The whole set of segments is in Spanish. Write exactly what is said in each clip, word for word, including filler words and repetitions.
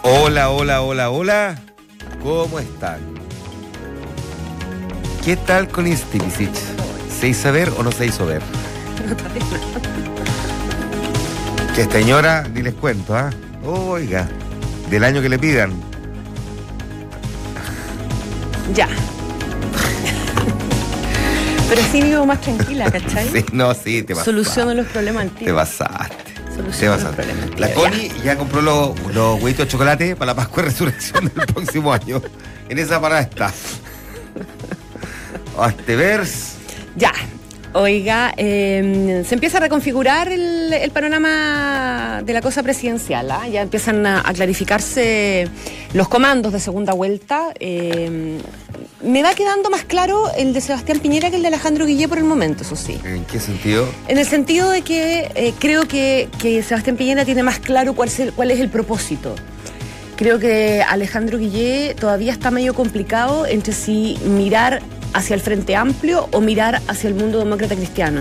Hola, hola, hola, hola. ¿Cómo están? ¿Qué tal con Istilicic? ¿Se hizo ver o no se hizo ver? No, todavía no. Que esta señora, ni les cuento, ¿ah? ¿eh? Oiga, del año que le pidan. Ya. Pero así vivo más tranquila, ¿cachai? Sí, no, sí, te pasaste. Soluciono los problemas antiguos. Te pasaste. Soluciono Te los pasaste. problemas La antiguos. Connie ya, ya compró los, los huevitos de chocolate para la Pascua de Resurrección del próximo año. En esa parada está. A este vers. Ya. Oiga, eh, se empieza a reconfigurar el, el panorama de la cosa presidencial, ¿ah? Ya empiezan a, a clarificarse los comandos de segunda vuelta. Eh, me va quedando más claro el de Sebastián Piñera que el de Alejandro Guillé por el momento, eso sí. ¿En qué sentido? En el sentido de que eh, creo que, que Sebastián Piñera tiene más claro cuál es el, cuál es el propósito. Creo que Alejandro Guillé todavía está medio complicado entre si mirar hacia el Frente Amplio o mirar hacia el mundo demócrata cristiano.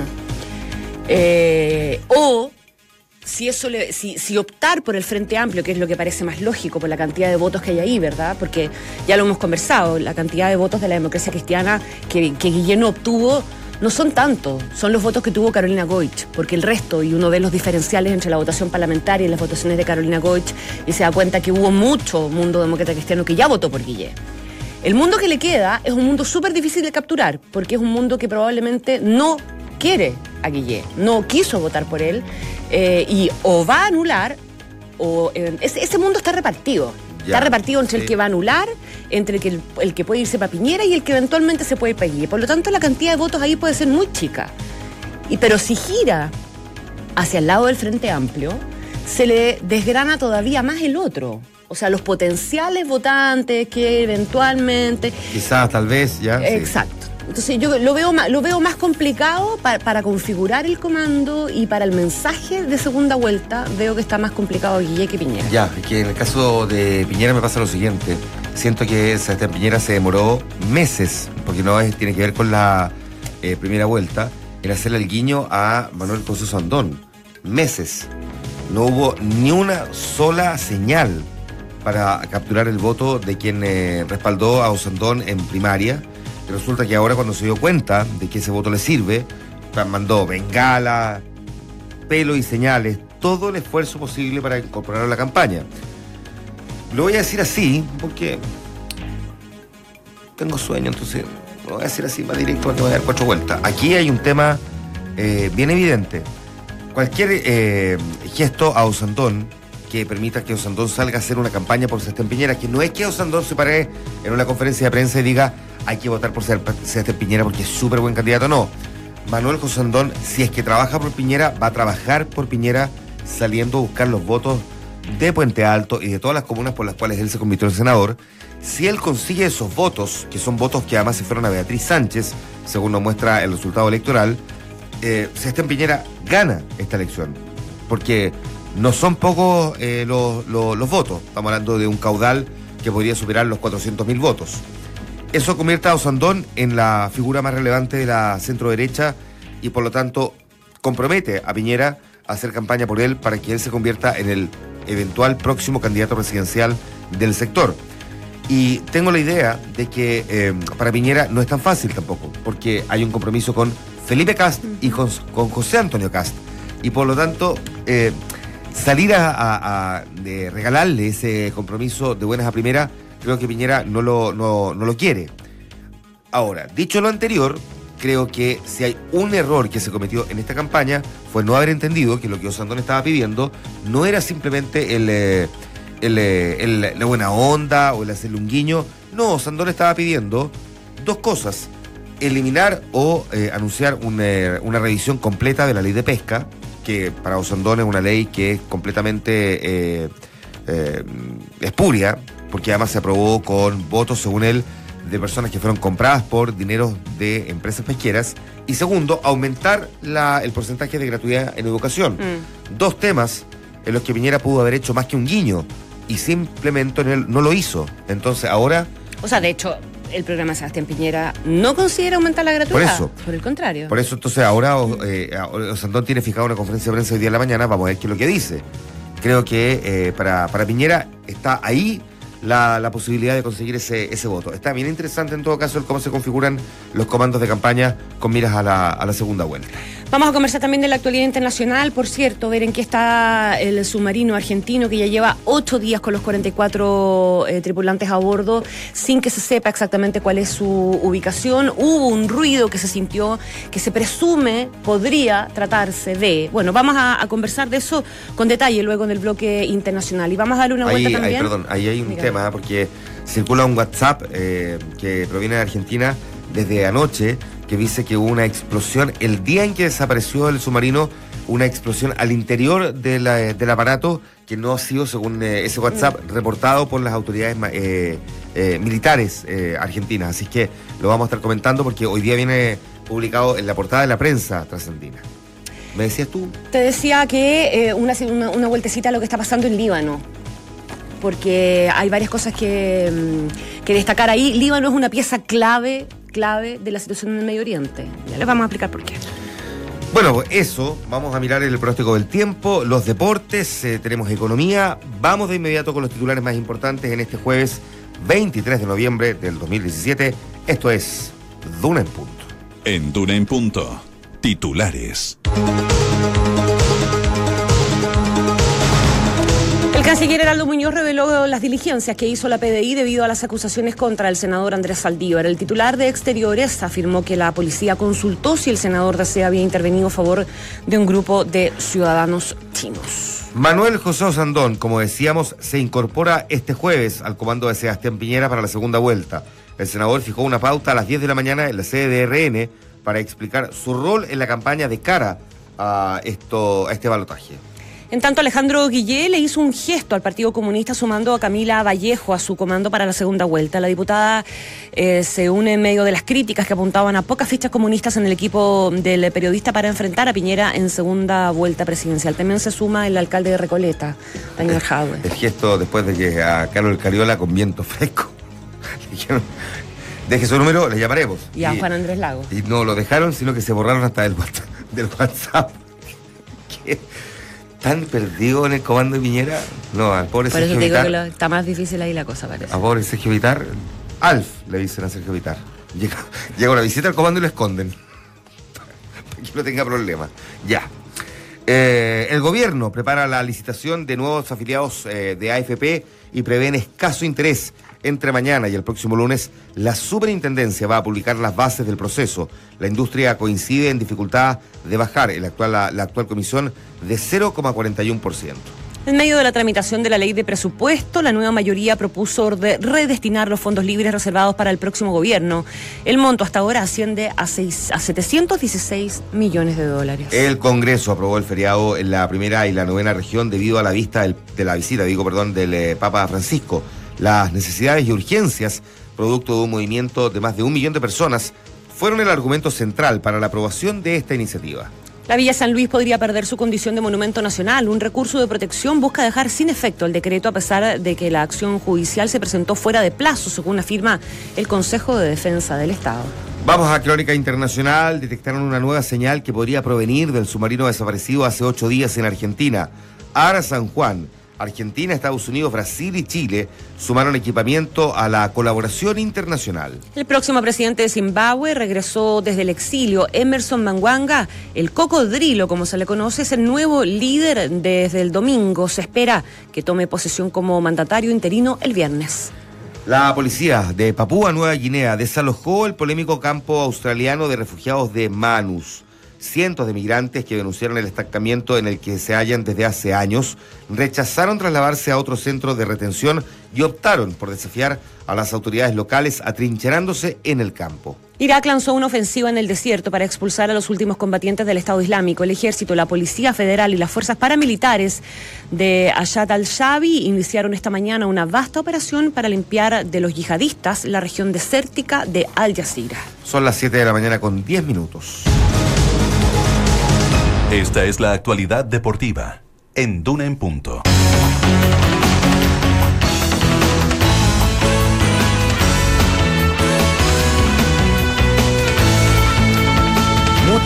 Eh, o si eso le, si, si optar por el Frente Amplio, que es lo que parece más lógico por la cantidad de votos que hay ahí, ¿verdad? Porque ya lo hemos conversado, la cantidad de votos de la democracia cristiana que, que Guillé no obtuvo no son tantos, son los votos que tuvo Carolina Goich, porque el resto, y uno ve los diferenciales entre la votación parlamentaria y las votaciones de Carolina Goich, y se da cuenta que hubo mucho mundo demócrata cristiano que ya votó por Guillé. El mundo que le queda es un mundo súper difícil de capturar, porque es un mundo que probablemente no quiere a Guillé, no quiso votar por él, eh, y o va a anular, o eh, ese, ese mundo está repartido. Ya, está repartido entre sí. El que va a anular, entre el que, el, el que puede irse para Piñera y el que eventualmente se puede ir para Guillé. Por lo tanto, la cantidad de votos ahí puede ser muy chica. Y, pero si gira hacia el lado del Frente Amplio, se le desgrana todavía más el otro. O sea, los potenciales votantes que eventualmente... Quizás, tal vez, ya. Exacto. Sí. Entonces yo lo veo más, lo veo más complicado para, para configurar el comando y para el mensaje de segunda vuelta. Veo que está más complicado Guillé que Piñera. Ya, es que en el caso de Piñera me pasa lo siguiente. Siento que Sebastián Piñera se demoró meses, porque no es, tiene que ver con la eh, primera vuelta, en hacerle el guiño a Manuel José Osandón. Meses. No hubo ni una sola señal para capturar el voto de quien eh, respaldó a Osandón en primaria. Y resulta que ahora, cuando se dio cuenta de que ese voto le sirve, mandó bengala, pelo y señales, todo el esfuerzo posible para incorporarlo a la campaña. Lo voy a decir así porque tengo sueño, entonces lo voy a decir así más directo, porque voy a dar cuatro vueltas. Aquí hay un tema eh, bien evidente. Cualquier eh, gesto a Osandón que permita que Osandón salga a hacer una campaña por Sebastián Piñera, que no es que Osandón se pare en una conferencia de prensa y diga hay que votar por Sebastián Piñera porque es súper buen candidato, no. Manuel Osandón, si es que trabaja por Piñera, va a trabajar por Piñera saliendo a buscar los votos de Puente Alto y de todas las comunas por las cuales él se convirtió en senador. Si él consigue esos votos, que son votos que además se fueron a Beatriz Sánchez, según nos muestra el resultado electoral, eh, Sebastián Piñera gana esta elección, porque no son pocos eh, los, los, los votos. Estamos hablando de un caudal que podría superar los cuatrocientos mil votos. Eso convierte a Osandón en la figura más relevante de la centro-derecha y por lo tanto compromete a Piñera a hacer campaña por él para que él se convierta en el eventual próximo candidato presidencial del sector. Y tengo la idea de que eh, para Piñera no es tan fácil tampoco, porque hay un compromiso con Felipe Kast y con, con José Antonio Kast. Y por lo tanto... Eh, Salir a, a, a de regalarle ese compromiso de buenas a primeras, creo que Piñera no lo, no, no lo quiere. Ahora, dicho lo anterior, creo que si hay un error que se cometió en esta campaña fue no haber entendido que lo que Osandón estaba pidiendo no era simplemente el, el, el, el, la buena onda o el hacerle un guiño. No, Osandón estaba pidiendo dos cosas: eliminar o eh, anunciar una, una revisión completa de la ley de pesca, que para Osandón es una ley que es completamente eh, eh, espuria, porque además se aprobó con votos, según él, de personas que fueron compradas por dineros de empresas pesqueras. Y segundo, aumentar la, el porcentaje de gratuidad en educación. Mm. Dos temas en los que Piñera pudo haber hecho más que un guiño y simplemente no lo hizo. Entonces ahora... O sea, de hecho... el programa Sebastián Piñera no considera aumentar la gratuidad. Por eso. Por el contrario. Por eso, entonces, ahora eh, Osandón tiene fijado una conferencia de prensa hoy día en la mañana. Vamos a ver qué es lo que dice. creo que eh, para, para Piñera está ahí la, la posibilidad de conseguir ese, ese voto. Está bien interesante en todo caso el cómo se configuran los comandos de campaña con miras a la, a la segunda vuelta. Vamos a conversar también de la actualidad internacional, por cierto, ver en qué está el submarino argentino que ya lleva ocho días con los cuarenta y cuatro eh, tripulantes a bordo sin que se sepa exactamente cuál es su ubicación. Hubo un ruido que se sintió, que se presume podría tratarse de... Bueno, vamos a, a conversar de eso con detalle luego en el bloque internacional. Y vamos a darle una ahí, vuelta también. Ahí, perdón, ahí hay un Dígame. tema, porque circula un WhatsApp eh, que proviene de Argentina desde anoche, que dice que hubo una explosión el día en que desapareció el submarino, una explosión al interior de la, del aparato que no ha sido, según eh, ese WhatsApp, mm. reportado por las autoridades eh, eh, militares eh, argentinas. Así que lo vamos a estar comentando porque hoy día viene publicado en la portada de la prensa trasandina. ¿Me decías tú? Te decía que eh, una, una, una vueltecita a lo que está pasando en Líbano, porque hay varias cosas que, que destacar ahí. Líbano es una pieza clave clave de la situación en el Medio Oriente. Ya les vamos a explicar por qué. Bueno, pues eso, vamos a mirar el pronóstico del tiempo, los deportes, eh, tenemos economía. Vamos de inmediato con los titulares más importantes en este jueves veintitrés de noviembre del dos mil diecisiete. Esto es Duna en Punto. En Duna en Punto, titulares. El canciller Heraldo Muñoz reveló las diligencias que hizo la P D I debido a las acusaciones contra el senador Andrés Saldívar. El titular de Exteriores afirmó que la policía consultó si el senador D C había intervenido a favor de un grupo de ciudadanos chinos. Manuel José Osandón, como decíamos, se incorpora este jueves al comando de Sebastián Piñera para la segunda vuelta. El senador fijó una pauta a las diez de la mañana en la sede de R N para explicar su rol en la campaña de cara a, esto, a este balotaje. En tanto, Alejandro Guillé le hizo un gesto al Partido Comunista sumando a Camila Vallejo a su comando para la segunda vuelta. La diputada eh, se une en medio de las críticas que apuntaban a pocas fichas comunistas en el equipo del periodista para enfrentar a Piñera en segunda vuelta presidencial. También se suma el alcalde de Recoleta, Daniel Jadwe. El gesto después de que a Carlos Cariola con viento fresco le dijeron, deje su número, le llamaremos. Y a Juan Andrés Lagos. Y no lo dejaron, sino que se borraron hasta del WhatsApp. Del WhatsApp. ¿Qué? ¿Tan perdido en el comando de Piñera? No, al pobre Por Sergio eso te digo Vitar, que lo, está más difícil ahí la cosa, parece. a pobre Sergio Vitar, Alf le dicen a Sergio Vitar. Llega, llega una visita al comando y lo esconden. Para que no tenga problema. Ya. Eh, el gobierno prepara la licitación de nuevos afiliados eh, de A F P y prevén escaso interés. Entre mañana y el próximo lunes, la superintendencia va a publicar las bases del proceso. La industria coincide en dificultad de bajar el actual, la, la actual comisión de cero coma cuarenta y uno por ciento. En medio de la tramitación de la ley de presupuesto, la nueva mayoría propuso de redestinar los fondos libres reservados para el próximo gobierno. El monto hasta ahora asciende a, seis, a setecientos dieciséis millones de dólares. El Congreso aprobó el feriado en la primera y la novena región debido a la vista del, de la visita, digo, perdón, del eh, Papa Francisco. Las necesidades y urgencias, producto de un movimiento de más de un millón de personas, fueron el argumento central para la aprobación de esta iniciativa. La Villa San Luis podría perder su condición de monumento nacional. Un recurso de protección busca dejar sin efecto el decreto a pesar de que la acción judicial se presentó fuera de plazo, según afirma el Consejo de Defensa del Estado. Vamos a Crónica Internacional. Detectaron una nueva señal que podría provenir del submarino desaparecido hace ocho días en Argentina. Ara San Juan. Argentina, Estados Unidos, Brasil y Chile sumaron equipamiento a la colaboración internacional. El próximo presidente de Zimbabue regresó desde el exilio. Emerson Mnangagwa, el cocodrilo, como se le conoce, es el nuevo líder desde el domingo. Se espera que tome posesión como mandatario interino el viernes. La policía de Papúa Nueva Guinea desalojó el polémico campo australiano de refugiados de Manus. Cientos de migrantes que denunciaron el estancamiento en el que se hallan desde hace años rechazaron trasladarse a otro centro de retención y optaron por desafiar a las autoridades locales atrincherándose en el campo. Irak lanzó una ofensiva en el desierto para expulsar a los últimos combatientes del Estado Islámico. El ejército, la Policía Federal y las fuerzas paramilitares de Ayad al-Shabi iniciaron esta mañana una vasta operación para limpiar de los yihadistas la región desértica de Al Jazeera. Son las siete de la mañana con diez minutos. Esta es la actualidad deportiva en Duna en Punto.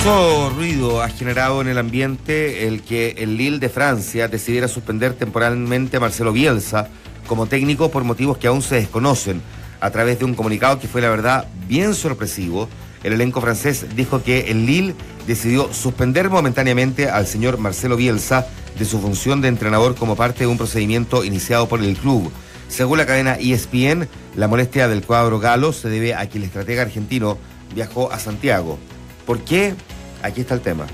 Mucho ruido ha generado en el ambiente el que el Lille de Francia decidiera suspender temporalmente a Marcelo Bielsa como técnico por motivos que aún se desconocen. A través de un comunicado que fue, la verdad, bien sorpresivo, el elenco francés dijo que el Lille decidió suspender momentáneamente al señor Marcelo Bielsa de su función de entrenador como parte de un procedimiento iniciado por el club. Según la cadena E S P N, la molestia del cuadro galo se debe a que el estratega argentino viajó a Santiago. ¿Por qué? Aquí está el tema.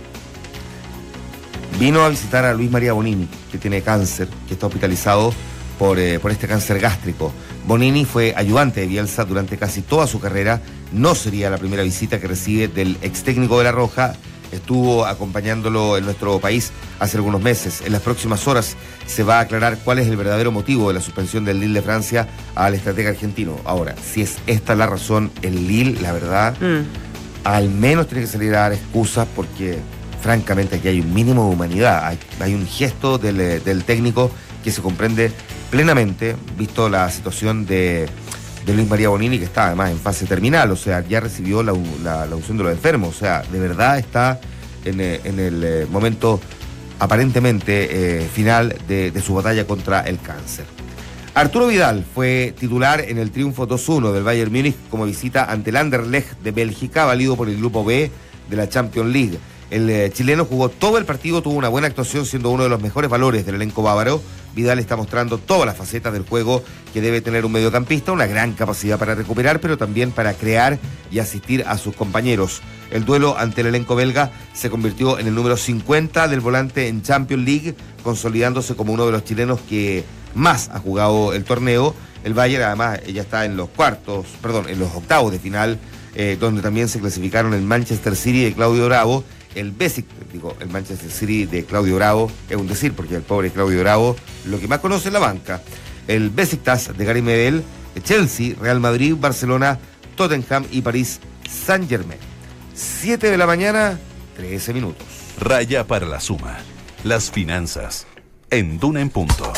Vino a visitar a Luis María Bonini, que tiene cáncer, que está hospitalizado por, eh, por este cáncer gástrico. Bonini fue ayudante de Bielsa durante casi toda su carrera. No sería la primera visita que recibe del ex técnico de La Roja. Estuvo acompañándolo en nuestro país hace algunos meses. En las próximas horas se va a aclarar cuál es el verdadero motivo de la suspensión del Lille de Francia al estratega argentino. Ahora, si es esta la razón, el Lille, la verdad... Mm. al menos tiene que salir a dar excusas porque, francamente, aquí hay un mínimo de humanidad. Hay, hay un gesto del, del técnico que se comprende plenamente, visto la situación de, de Luis María Bonini, que está además en fase terminal, o sea, ya recibió la, la, la unción de los enfermos, o sea, de verdad está en, en el momento aparentemente eh, final de, de su batalla contra el cáncer. Arturo Vidal fue titular en el triunfo dos uno del Bayern Múnich como visita ante el Anderlecht de Bélgica, válido por el grupo B de la Champions League. El eh, chileno jugó todo el partido, tuvo una buena actuación, siendo uno de los mejores valores del elenco bávaro. Vidal está mostrando todas las facetas del juego que debe tener un mediocampista, una gran capacidad para recuperar, pero también para crear y asistir a sus compañeros. El duelo ante el elenco belga se convirtió en el número cincuenta del volante en Champions League, consolidándose como uno de los chilenos que más ha jugado el torneo. El Bayern además ya está en los cuartos, perdón, en los octavos de final, eh, donde también se clasificaron el Manchester City de Claudio Bravo, el Besiktas, digo, el Manchester City de Claudio Bravo, es un decir, porque el pobre Claudio Bravo lo que más conoce es la banca, el Besiktas de Gary Medel, Chelsea, Real Madrid, Barcelona, Tottenham y París Saint-Germain. siete de la mañana, trece minutos. Raya para la suma. Las finanzas. En Duna en Punto.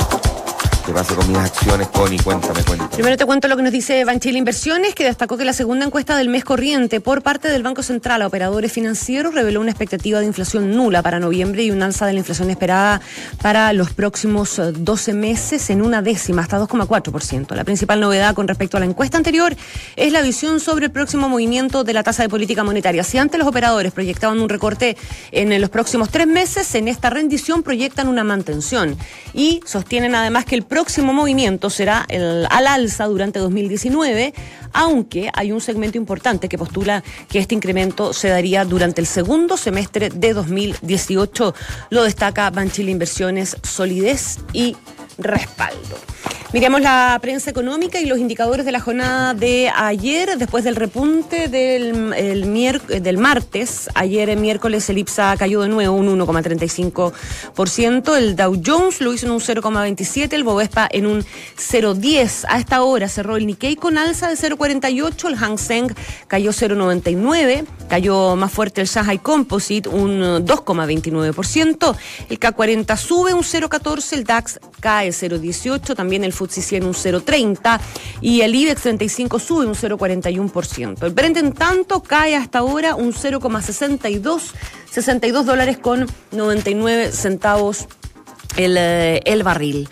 ¿Qué pasa con mis acciones, Connie? Cuéntame, cuéntame. Primero te cuento lo que nos dice Banchile Inversiones, que destacó que la segunda encuesta del mes corriente por parte del Banco Central a operadores financieros reveló una expectativa de inflación nula para noviembre y un alza de la inflación esperada para los próximos doce meses en una décima, hasta dos coma cuatro por ciento. La principal novedad con respecto a la encuesta anterior es la visión sobre el próximo movimiento de la tasa de política monetaria. Si antes los operadores proyectaban un recorte en los próximos tres meses, en esta rendición proyectan una mantención y sostienen además que el próximo movimiento será el, al alza durante dos mil diecinueve, aunque hay un segmento importante que postula que este incremento se daría durante el segundo semestre de dos mil dieciocho. Lo destaca Banchile Inversiones, solidez y respaldo. Miremos la prensa económica y los indicadores de la jornada de ayer, después del repunte del, el mier, del martes. Ayer, el miércoles, el IPSA cayó de nuevo un uno coma treinta y cinco por ciento. El Dow Jones lo hizo en un cero coma veintisiete, el Bovespa en un cero coma diez. A esta hora cerró el Nikkei con alza de cero coma cuarenta y ocho, el Hang Seng cayó cero coma noventa y nueve, cayó más fuerte el Shanghai Composite un dos coma veintinueve por ciento, el K cuarenta sube un cero coma catorce, el DAX cae cero coma dieciocho, también el F T S E cien un cero coma treinta y el IBEX treinta y cinco sube un cero coma cuarenta y uno por ciento. El Brent, en tanto, cae hasta ahora un cero coma sesenta y dos, sesenta y dos dólares con noventa y nueve centavos el, el barril.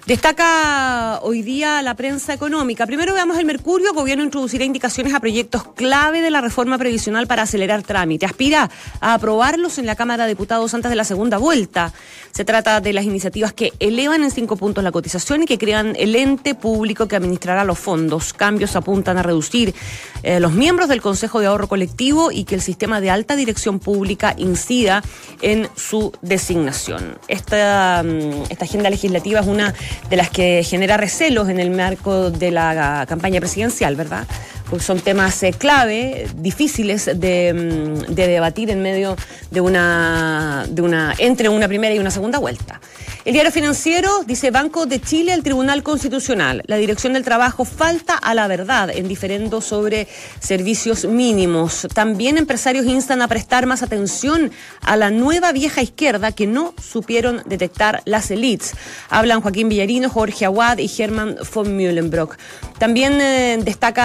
Destaca hoy día la prensa económica. Primero veamos el Mercurio. Gobierno introducirá indicaciones a proyectos clave de la reforma previsional para acelerar trámite. Aspira a aprobarlos en la Cámara de Diputados antes de la segunda vuelta. Se trata de las iniciativas que elevan en cinco puntos la cotización y que crean el ente público que administrará los fondos. Cambios apuntan a reducir eh, los miembros del Consejo de Ahorro Colectivo y que el sistema de alta dirección pública incida en su designación. Esta, esta agenda legislativa es una de las que genera recelos en el marco de la campaña presidencial, ¿verdad? Porque son temas eh, clave, difíciles de, de debatir en medio de una, de una, entre una primera y una segunda vuelta. El Diario Financiero dice: Banco de Chile al Tribunal Constitucional. La Dirección del Trabajo falta a la verdad en diferendo sobre servicios mínimos. También empresarios instan a prestar más atención a la nueva vieja izquierda que no supieron detectar las élites. Hablan Joaquín Villarino, Jorge Aguad y Herman von Mühlenbrock. También eh, destaca el dictamen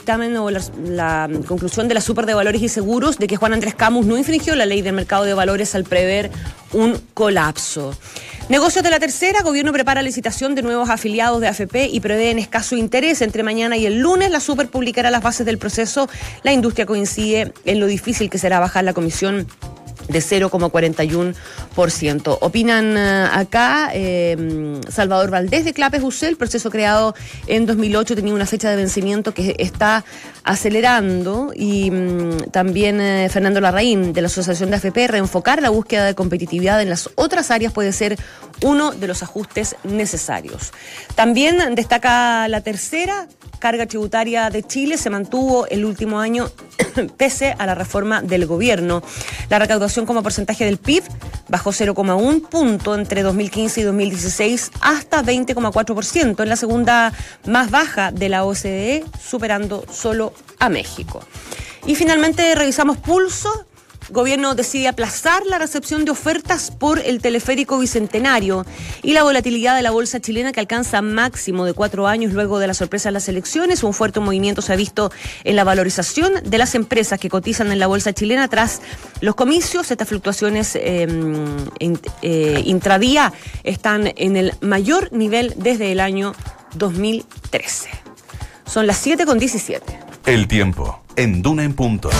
dictamen o la, la conclusión de la Super de Valores y Seguros de que Juan Andrés Camus no infringió la ley del mercado de valores al prever un colapso. Negocios de la Tercera, gobierno prepara licitación de nuevos afiliados de A F P y prevén escaso interés. Entre mañana y el lunes la Super publicará las bases del proceso. La industria coincide en lo difícil que será bajar la comisión de cero coma cuarenta y uno por ciento. Opinan uh, acá eh, Salvador Valdés de Clapes U C, el proceso creado en dos mil ocho tenía una fecha de vencimiento que está acelerando, y um, también eh, Fernando Larraín de la Asociación de A F P, reenfocar la búsqueda de competitividad en las otras áreas puede ser uno de los ajustes necesarios. También destaca La Tercera, carga tributaria de Chile se mantuvo el último año pese a la reforma del gobierno. La recaudación como porcentaje del P I B bajó cero coma uno punto entre dos mil quince y dos mil dieciséis hasta veinte coma cuatro por ciento, en la segunda más baja de la O C D E, superando solo a México. Y finalmente revisamos Pulso. Gobierno decide aplazar la recepción de ofertas por el teleférico bicentenario, y la volatilidad de la bolsa chilena, que alcanza máximo de cuatro años luego de la sorpresa de las elecciones. Un fuerte movimiento se ha visto en la valorización de las empresas que cotizan en la bolsa chilena tras los comicios. Estas fluctuaciones eh, in, eh, intradía están en el mayor nivel desde el año dos mil trece. Son las siete con diecisiete. El tiempo en Duna en Punto.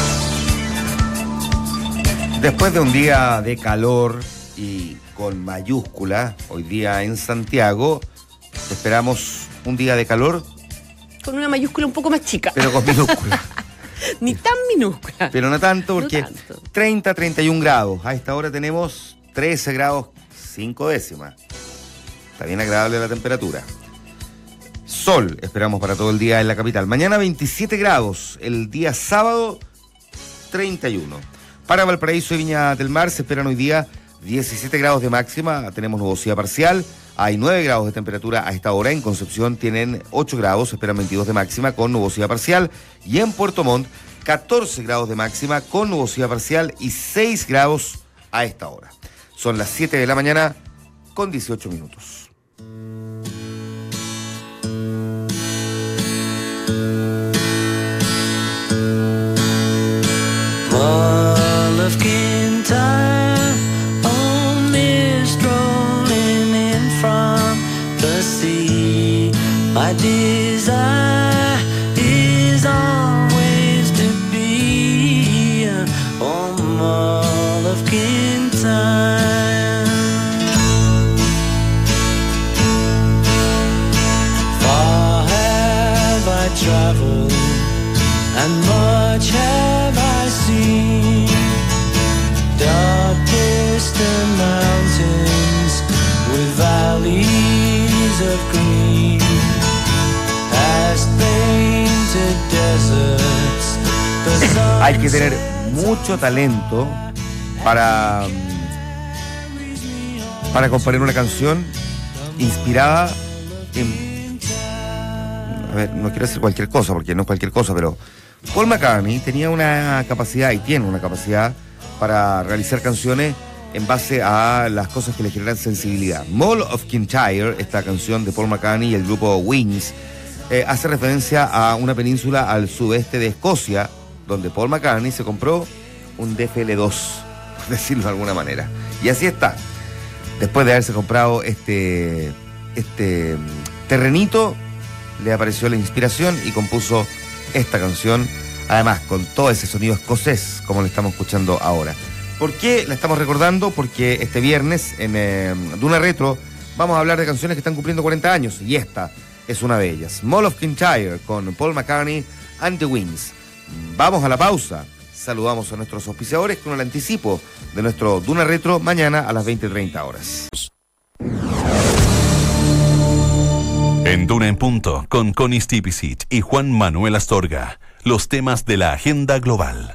Después de un día de calor y con mayúscula, hoy día en Santiago, esperamos un día de calor. Con una mayúscula un poco más chica. Pero con minúscula. Ni tan minúscula. Pero no tanto, porque no tanto. treinta, treinta y un grados. A esta hora tenemos trece grados, cinco décimas. Está bien agradable la temperatura. Sol esperamos para todo el día en la capital. Mañana veintisiete grados. El día sábado, treinta y uno. Para Valparaíso y Viña del Mar se esperan hoy día diecisiete grados de máxima, tenemos nubosidad parcial, hay nueve grados de temperatura a esta hora. En Concepción tienen ocho grados, se esperan veintidós de máxima con nubosidad parcial, y en Puerto Montt catorce grados de máxima con nubosidad parcial y seis grados a esta hora. Son las siete de la mañana con dieciocho minutos. Of Kintyre, oh, mist rolling in from the sea. My desire is always to be on Mull of Kintyre. Far have I traveled, and much have I seen. Dark distant mountains with valleys of green, past painted deserts. The sun Hay que tener mucho talento para, para componer una canción inspirada en... A ver, no quiero decir cualquier cosa, porque no es cualquier cosa, pero Paul McCartney tenía una capacidad, y tiene una capacidad, para realizar canciones en base a las cosas que le generan sensibilidad. Mull of Kintyre, esta canción de Paul McCartney y el grupo Wings, eh, hace referencia a una península al sudeste de Escocia, donde Paul McCartney se compró un D F L dos, por decirlo de alguna manera. Y así está. Después de haberse comprado este, este terrenito, le apareció la inspiración y compuso esta canción, además con todo ese sonido escocés como lo estamos escuchando ahora. ¿Por qué la estamos recordando? Porque este viernes en eh, Duna Retro vamos a hablar de canciones que están cumpliendo cuarenta años, y esta es una de ellas. Mull of Kintyre con Paul McCartney and the Wings. Vamos a la pausa. Saludamos a nuestros auspiciadores con el anticipo de nuestro Duna Retro mañana a las veinte treinta horas. En Duna en Punto, con Connie Stipicic y Juan Manuel Astorga, los temas de la agenda global.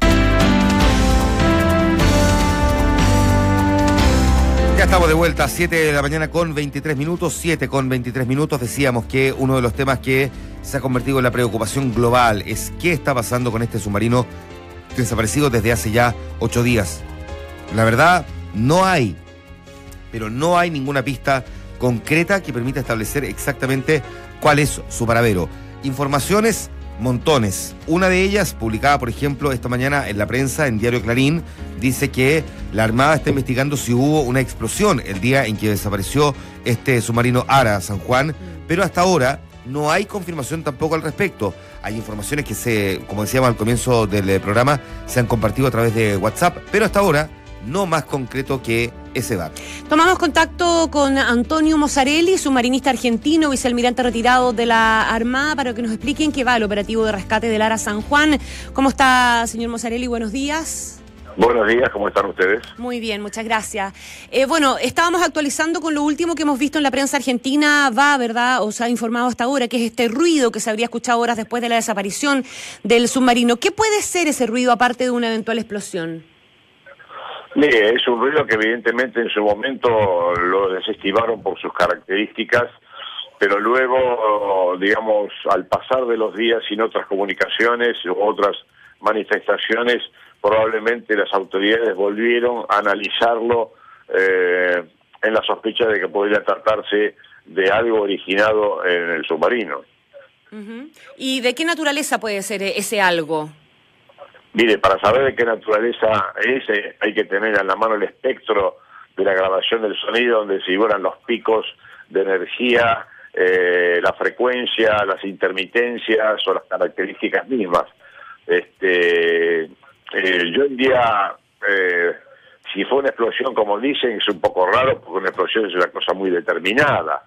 Ya estamos de vuelta, siete de la mañana con veintitrés minutos, siete con veintitrés minutos. Decíamos que uno de los temas que se ha convertido en la preocupación global es qué está pasando con este submarino desaparecido desde hace ya ocho días. La verdad, no hay, pero no hay ninguna pista concreta que permita establecer exactamente cuál es su paradero. Informaciones montones. Una de ellas, publicada por ejemplo esta mañana en la prensa, en Diario Clarín, dice que la Armada está investigando si hubo una explosión el día en que desapareció este submarino Ara San Juan, pero hasta ahora no hay confirmación tampoco al respecto. Hay informaciones que se, como decíamos al comienzo del programa, se han compartido a través de WhatsApp, pero hasta ahora no más concreto que ese dato. Tomamos contacto con Antonio Mozzarelli, submarinista argentino, vicealmirante retirado de la Armada, para que nos expliquen qué va el operativo de rescate del Ara San Juan. ¿Cómo está, señor Mozzarelli? Buenos días. Buenos días, ¿cómo están ustedes? Muy bien, muchas gracias. Eh, bueno, estábamos actualizando con lo último que hemos visto en la prensa argentina, va, ¿verdad? O se ha informado hasta ahora, que es este ruido que se habría escuchado horas después de la desaparición del submarino. ¿Qué puede ser ese ruido aparte de una eventual explosión? Mire, es un ruido que evidentemente en su momento lo desestimaron por sus características, pero luego, digamos, al pasar de los días sin otras comunicaciones u otras manifestaciones, probablemente las autoridades volvieron a analizarlo eh, en la sospecha de que podría tratarse de algo originado en el submarino. Uh-huh. ¿Y de qué naturaleza puede ser ese algo? Mire, para saber de qué naturaleza es, eh, hay que tener a la mano el espectro de la grabación del sonido, donde se figuran los picos de energía, eh, la frecuencia, las intermitencias o las características mismas. Este... Eh, yo diría, eh, si fue una explosión, como dicen, es un poco raro, porque una explosión es una cosa muy determinada.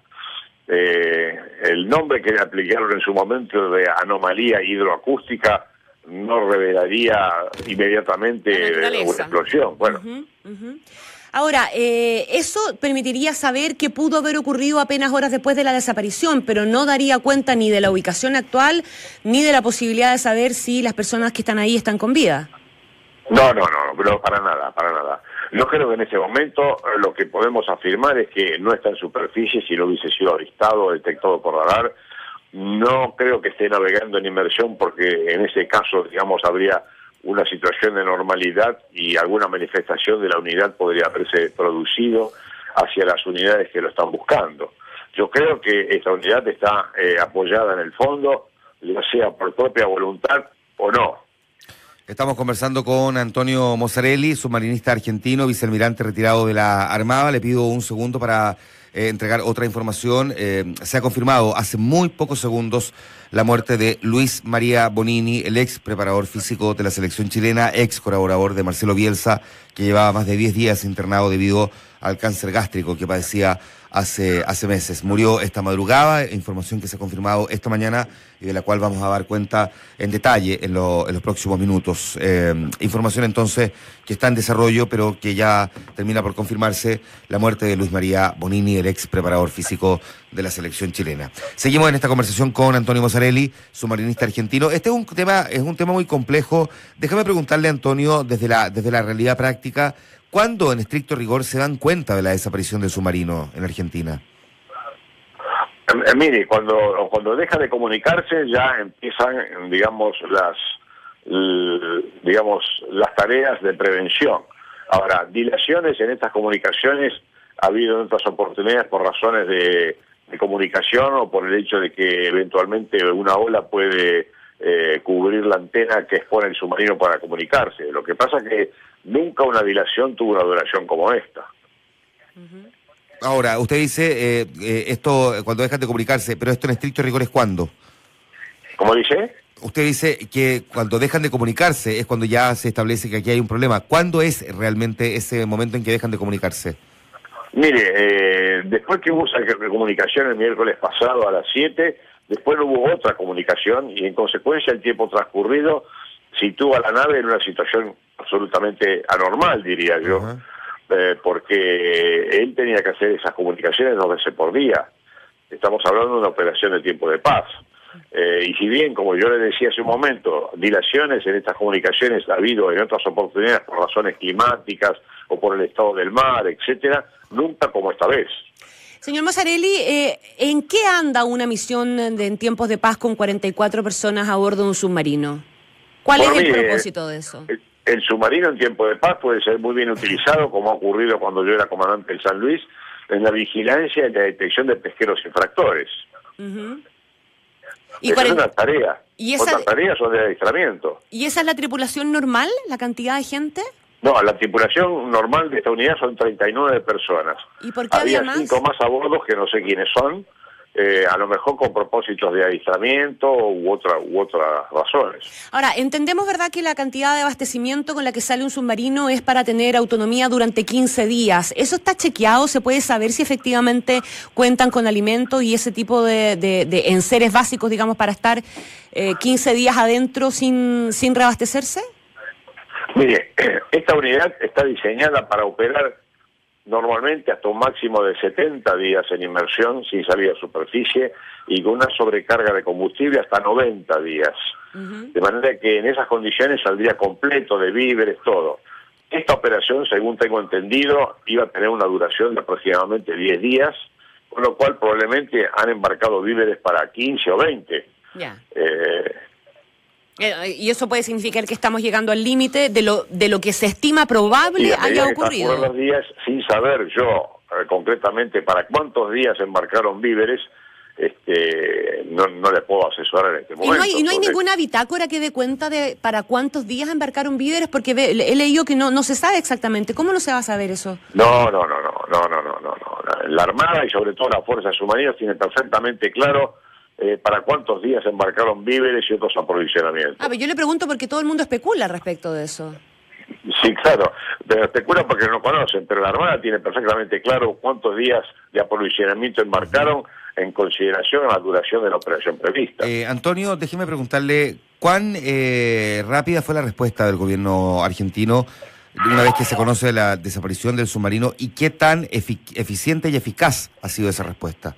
Eh, el nombre que le aplicaron en su momento de anomalía hidroacústica no revelaría inmediatamente una explosión. Bueno. Uh-huh, uh-huh. Ahora, eh, eso permitiría saber qué pudo haber ocurrido apenas horas después de la desaparición, pero no daría cuenta ni de la ubicación actual, ni de la posibilidad de saber si las personas que están ahí están con vida. No, no, no, pero para nada, para nada. Yo creo que en este momento lo que podemos afirmar es que no está en superficie, si no hubiese sido avistado o detectado por radar. No creo que esté navegando en inmersión, porque en ese caso, digamos, habría una situación de normalidad y alguna manifestación de la unidad podría haberse producido hacia las unidades que lo están buscando. Yo creo que esta unidad está eh, apoyada en el fondo, ya sea por propia voluntad o no. Estamos conversando con Antonio Mozzarelli, submarinista argentino, vicealmirante retirado de la Armada. Le pido un segundo para eh, entregar otra información. Eh, se ha confirmado hace muy pocos segundos la muerte de Luis María Bonini, el ex preparador físico de la selección chilena, ex colaborador de Marcelo Bielsa, que llevaba más de diez días internado debido al cáncer gástrico que padecía hace hace meses. Murió esta madrugada, información que se ha confirmado esta mañana y de la cual vamos a dar cuenta en detalle en, lo, en los próximos minutos. Eh, información entonces que está en desarrollo, pero que ya termina por confirmarse la muerte de Luis María Bonini, el ex preparador físico de la selección chilena. Seguimos en esta conversación con Antonio Mozzarelli, submarinista argentino. Este es un tema, es un tema muy complejo. Déjame preguntarle, Antonio, desde la, desde la realidad práctica, ¿cuándo en estricto rigor se dan cuenta de la desaparición del submarino en Argentina? Eh, mire, cuando cuando deja de comunicarse ya empiezan, digamos, las l, digamos las tareas de prevención. Ahora, dilaciones en estas comunicaciones ha habido en otras oportunidades por razones de, de comunicación o por el hecho de que eventualmente una ola puede eh, cubrir la antena que expone el submarino para comunicarse. Lo que pasa es que nunca una dilación tuvo una duración como esta. Uh-huh. Ahora, usted dice, eh, eh, esto cuando dejan de comunicarse, pero esto en estricto rigor es ¿cuándo? ¿Cómo dice? Usted dice que cuando dejan de comunicarse es cuando ya se establece que aquí hay un problema. ¿Cuándo es realmente ese momento en que dejan de comunicarse? Mire, eh, después que hubo esa comunicación el miércoles pasado a las siete, después no hubo otra comunicación y en consecuencia el tiempo transcurrido sitúa a la nave en una situación absolutamente anormal, diría yo. Uh-huh. Eh, porque él tenía que hacer esas comunicaciones dos veces por día. Estamos hablando de una operación de tiempo de paz. Eh, y si bien, como yo le decía hace un momento, dilaciones en estas comunicaciones ha habido en otras oportunidades por razones climáticas o por el estado del mar, etcétera, nunca como esta vez. Señor Mozzarelli, eh, ¿en qué anda una misión de, en tiempos de paz con cuarenta y cuatro personas a bordo de un submarino? ¿Cuál bueno, es el mire, propósito de eso? El, el submarino en tiempo de paz puede ser muy bien utilizado, como ha ocurrido cuando yo era comandante del San Luis, en la vigilancia y la detección de pesqueros infractores. Uh-huh. ¿Y, Esa es cuaren- una tarea. ¿Y esa- Otras tareas son de adiestramiento. ¿Y esa es la tripulación normal, la cantidad de gente? No, la tripulación normal de esta unidad son treinta y nueve personas. ¿Y por qué Había había más? cinco más a bordo que no sé quiénes son, eh, a lo mejor con propósitos de adiestramiento u, otra, u otras razones. Ahora, entendemos, ¿verdad?, que la cantidad de abastecimiento con la que sale un submarino es para tener autonomía durante quince días. ¿Eso está chequeado? ¿Se puede saber si efectivamente cuentan con alimentos y ese tipo de, de, de enseres básicos, digamos, para estar eh, quince días adentro sin, sin reabastecerse? Mire, esta unidad está diseñada para operar normalmente hasta un máximo de setenta días en inmersión sin salir a superficie y con una sobrecarga de combustible hasta noventa días. Uh-huh. De manera que en esas condiciones saldría completo de víveres, todo. Esta operación, según tengo entendido, iba a tener una duración de aproximadamente diez días, con lo cual probablemente han embarcado víveres para quince o veinte. Ya. Eh, Eh, y eso puede significar que estamos llegando al límite de lo de lo que se estima probable y a medida haya que ocurrido. transcurren los días, sin saber yo eh, concretamente para cuántos días embarcaron víveres, este, no, no le puedo asesorar en este Y momento. no hay, y no hay Entonces, ninguna bitácora que dé cuenta de para cuántos días embarcaron víveres, porque ve- he leído que no no se sabe exactamente. ¿Cómo no se va a saber eso? No, no, no, no, no, no, no, no, no. La, la Armada y sobre todo las fuerzas submarinas tienen perfectamente claro eh, para cuántos días embarcaron víveres y otros aprovisionamientos. Ah, pero yo le pregunto porque todo el mundo especula respecto de eso. Sí, claro, pero especulan porque no conocen, pero la Armada tiene perfectamente claro cuántos días de aprovisionamiento embarcaron en consideración a la duración de la operación prevista. Eh, Antonio, déjeme preguntarle, ¿cuán eh, rápida fue la respuesta del gobierno argentino una vez que se conoce la desaparición del submarino y qué tan efic- eficiente y eficaz ha sido esa respuesta?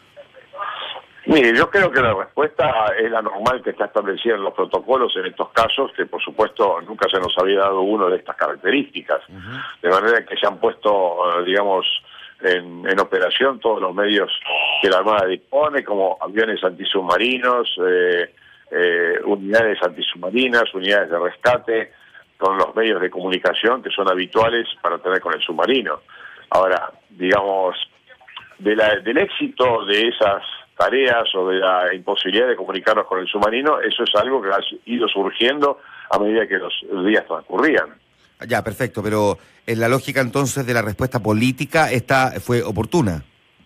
Mire, yo creo que la respuesta es la normal que está establecida en los protocolos en estos casos, que por supuesto nunca se nos había dado uno de estas características. Uh-huh. De manera que se han puesto, digamos, en, en operación todos los medios que la Armada dispone, como aviones antisubmarinos, eh, eh, unidades antisubmarinas, unidades de rescate, con los medios de comunicación que son habituales para tener con el submarino. Ahora, digamos, de la, del éxito de esas tareas o de la imposibilidad de comunicarnos con el submarino, eso es algo que ha ido surgiendo a medida que los días transcurrían. Ya, perfecto, pero en la lógica entonces de la respuesta política, ¿esta fue oportuna?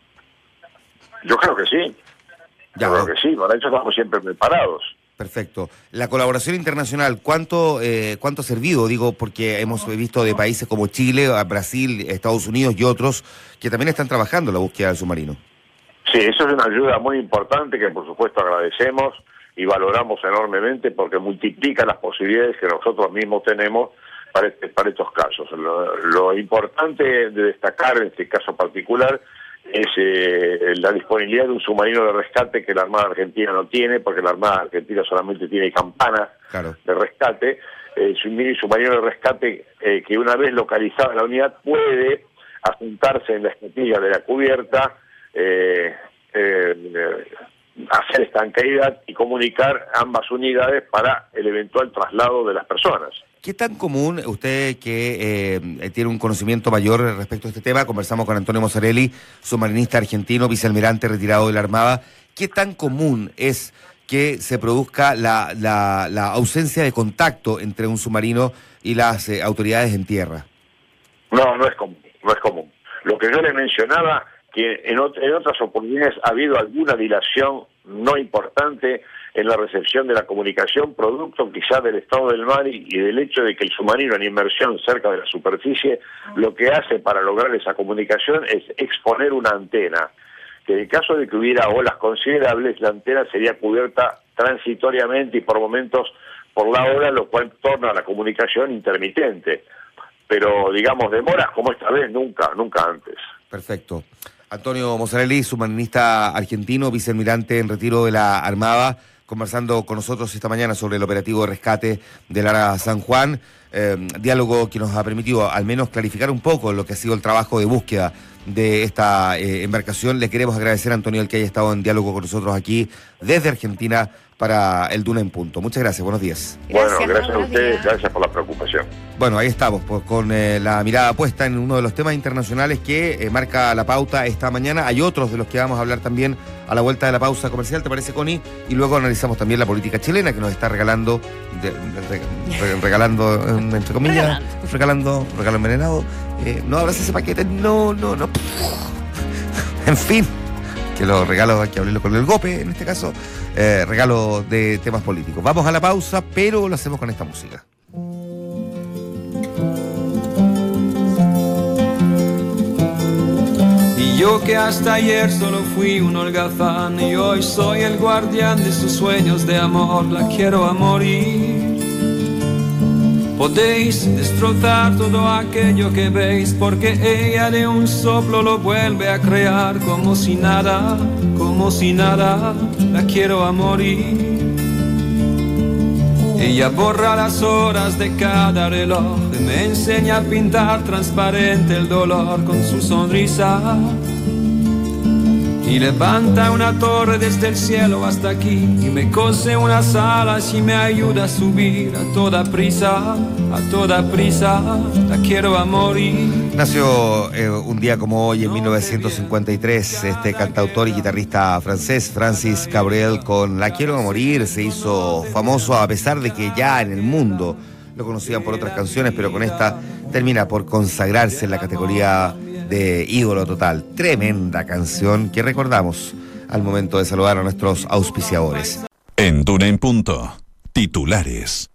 Yo creo que sí. Ya, Yo creo que sí, para eso estamos siempre preparados. Perfecto. La colaboración internacional, ¿cuánto eh, cuánto ha servido? Digo, porque hemos visto de países como Chile, Brasil, Estados Unidos y otros que también están trabajando en la búsqueda del submarino. Sí, eso es una ayuda muy importante que por supuesto agradecemos y valoramos enormemente porque multiplica las posibilidades que nosotros mismos tenemos para, este, para estos casos. Lo, lo importante de destacar en este caso particular es eh, la disponibilidad de un submarino de rescate que la Armada Argentina no tiene, porque la Armada Argentina solamente tiene campanas claro. de rescate. Eh, es un mini submarino de rescate eh, que una vez localizada la unidad puede asentarse en la escotilla de la cubierta, eh, eh, hacer estanqueidad y comunicar ambas unidades para el eventual traslado de las personas. ¿Qué tan común, usted que eh, tiene un conocimiento mayor respecto a este tema, conversamos con Antonio Mozzarelli, submarinista argentino, vicealmirante retirado de la Armada, qué tan común es que se produzca la, la, la ausencia de contacto entre un submarino y las eh, autoridades en tierra? No, no es común, no es común. Lo que yo le mencionaba, que en, ot- en otras oportunidades ha habido alguna dilación no importante en la recepción de la comunicación, producto quizá del estado del mar y, y del hecho de que el submarino en inmersión cerca de la superficie lo que hace para lograr esa comunicación es exponer una antena, que en el caso de que hubiera olas considerables, la antena sería cubierta transitoriamente y por momentos por la ola, lo cual torna la comunicación intermitente. Pero, digamos, demoras como esta vez, nunca, nunca antes. Perfecto. Antonio Mozzarelli, submarinista argentino, vicealmirante en retiro de la Armada, conversando con nosotros esta mañana sobre el operativo de rescate del Ara San Juan, eh, diálogo que nos ha permitido al menos clarificar un poco lo que ha sido el trabajo de búsqueda de esta eh, embarcación. Le queremos agradecer a Antonio el que haya estado en diálogo con nosotros aquí desde Argentina para el Duna en Punto. Muchas gracias, buenos días. Bueno, Gracias, gracias a buenos ustedes, días. gracias por la preocupación. Bueno, ahí estamos, pues con eh, la mirada puesta en uno de los temas internacionales que eh, marca la pauta esta mañana. Hay otros de los que vamos a hablar también a la vuelta de la pausa comercial, ¿te parece, Connie? Y luego analizamos también la política chilena que nos está regalando, de, de- re- regalando, eh, entre comillas, Regalando. regalando, regalo envenenado. Eh, no abras ese paquete, no, no, no. En fin, que los regalos hay que abrirlo con el golpe, en este caso, eh, regalo de temas políticos. Vamos a la pausa, pero lo hacemos con esta música. Y yo que hasta ayer solo fui un holgazán y hoy soy el guardián de sus sueños de amor, la quiero a morir. Podéis destrozar todo aquello que veis, porque ella de un soplo lo vuelve a crear, como si nada, como si nada, la quiero a morir. Ella borra las horas de cada reloj y me enseña a pintar transparente el dolor con su sonrisa. Y levanta una torre desde el cielo hasta aquí y me cose unas alas y me ayuda a subir a toda prisa, a toda prisa, la quiero a morir. Nació eh, un día como hoy, en mil novecientos cincuenta y tres, este cantautor y guitarrista francés, Francis Cabrel, con La Quiero a Morir. Se hizo famoso a pesar de que ya en el mundo lo conocían por otras canciones, pero con esta termina por consagrarse en la categoría de ídolo total. Tremenda canción que recordamos al momento de saludar a nuestros auspiciadores. En Duna en Punto, titulares.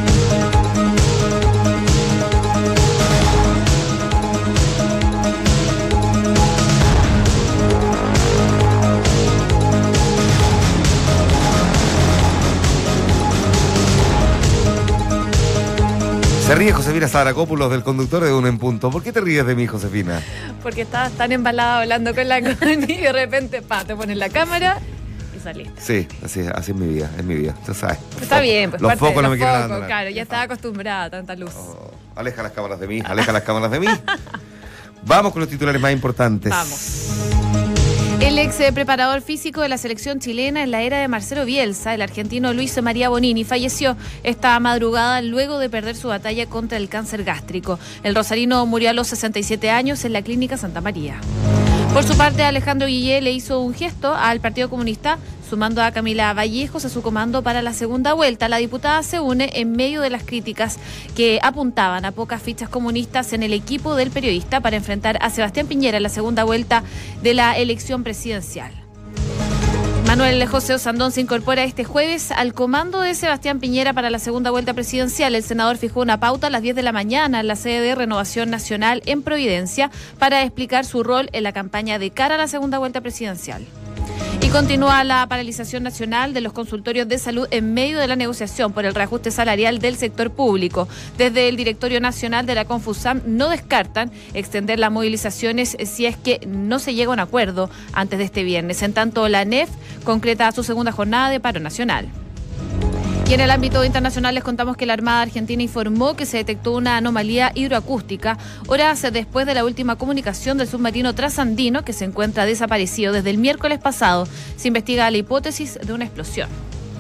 Se ríe Josefina Sabracópulos, del conductor de Uno en Punto. ¿Por qué te ríes de mí, Josefina? Porque estabas tan embalada hablando con la Connie y de repente, pa, te pones la cámara y saliste. Sí, así, así es mi vida, es mi vida, tú sabes. Está bien, pues los parte de focos no los me quieren focos, abandonar. claro, ya estaba acostumbrada a tanta luz. Oh, aleja las cámaras de mí, aleja las cámaras de mí. Vamos con los titulares más importantes. Vamos. El ex preparador físico de la selección chilena en la era de Marcelo Bielsa, el argentino Luis María Bonini, falleció esta madrugada luego de perder su batalla contra el cáncer gástrico. El rosarino murió a los sesenta y siete años en la Clínica Santa María. Por su parte, Alejandro Guillé le hizo un gesto al Partido Comunista, sumando a Camila Vallejos a su comando para la segunda vuelta. La diputada se une en medio de las críticas que apuntaban a pocas fichas comunistas en el equipo del periodista para enfrentar a Sebastián Piñera en la segunda vuelta de la elección presidencial. Manuel José Osandón se incorpora este jueves al comando de Sebastián Piñera para la segunda vuelta presidencial. El senador fijó una pauta a las diez de la mañana en la sede de Renovación Nacional en Providencia para explicar su rol en la campaña de cara a la segunda vuelta presidencial. Y continúa la paralización nacional de los consultorios de salud en medio de la negociación por el reajuste salarial del sector público. Desde el Directorio Nacional de la Confusam no descartan extender las movilizaciones si es que no se llega a un acuerdo antes de este viernes. En tanto, la A N E F concreta su segunda jornada de paro nacional. Y en el ámbito internacional les contamos que la Armada Argentina informó que se detectó una anomalía hidroacústica horas después de la última comunicación del submarino trasandino que se encuentra desaparecido desde el miércoles pasado. Se investiga la hipótesis de una explosión.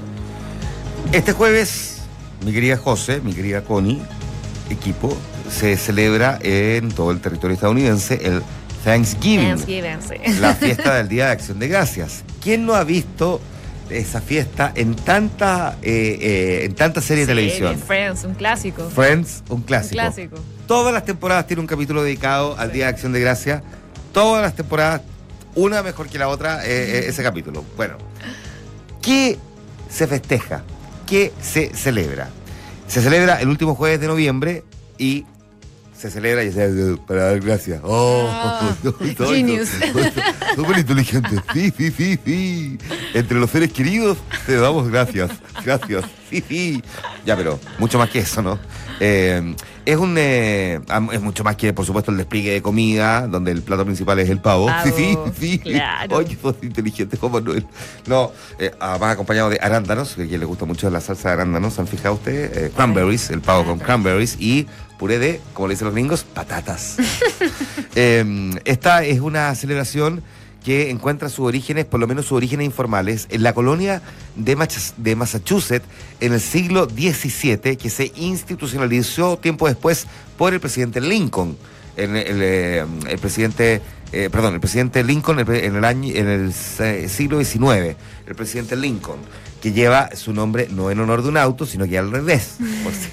Este jueves, mi querida José, mi querida Connie, equipo, se celebra en todo el territorio estadounidense el Thanksgiving, Thanksgiving, sí. la fiesta del Día de Acción de Gracias. ¿Quién no ha visto esa fiesta en tanta, eh, eh, en tanta serie de Sí, televisión? Friends, un clásico. Friends, un clásico. Un clásico. Todas las temporadas tiene un capítulo dedicado al Día de Acción de Gracias. Todas las temporadas, una mejor que la otra, eh, eh, ese capítulo. Bueno, ¿qué se festeja? ¿Qué se celebra? Se celebra el último jueves de noviembre y se celebra y se para dar gracias. Oh, Ah, todo genius. súper inteligente. Sí, sí, sí, sí. Entre los seres queridos te damos gracias. Gracias. Sí, sí. Ya, pero mucho más que eso, ¿no? Eh, es un eh, es mucho más que, por supuesto, el despliegue de comida, donde el plato principal es el pavo. Pavo, Sí, sí, sí. claro. Oye, sos inteligente, Juan Manuel. No, eh, además acompañado de arándanos, que a quien le gusta mucho la salsa de arándanos, ¿han fijado ustedes? Eh, cranberries, el pavo con cranberries y puré de, como le dicen los gringos, patatas. eh, esta es una celebración que encuentra sus orígenes, por lo menos sus orígenes informales, en la colonia de, Mach- de Massachusetts en el siglo diecisiete, que se institucionalizó tiempo después por el presidente Lincoln. En el, el, el presidente, eh, perdón, el presidente Lincoln en el, en el año, en el siglo diecinueve, el presidente Lincoln, que lleva su nombre no en honor de un auto, sino que al revés. Por si.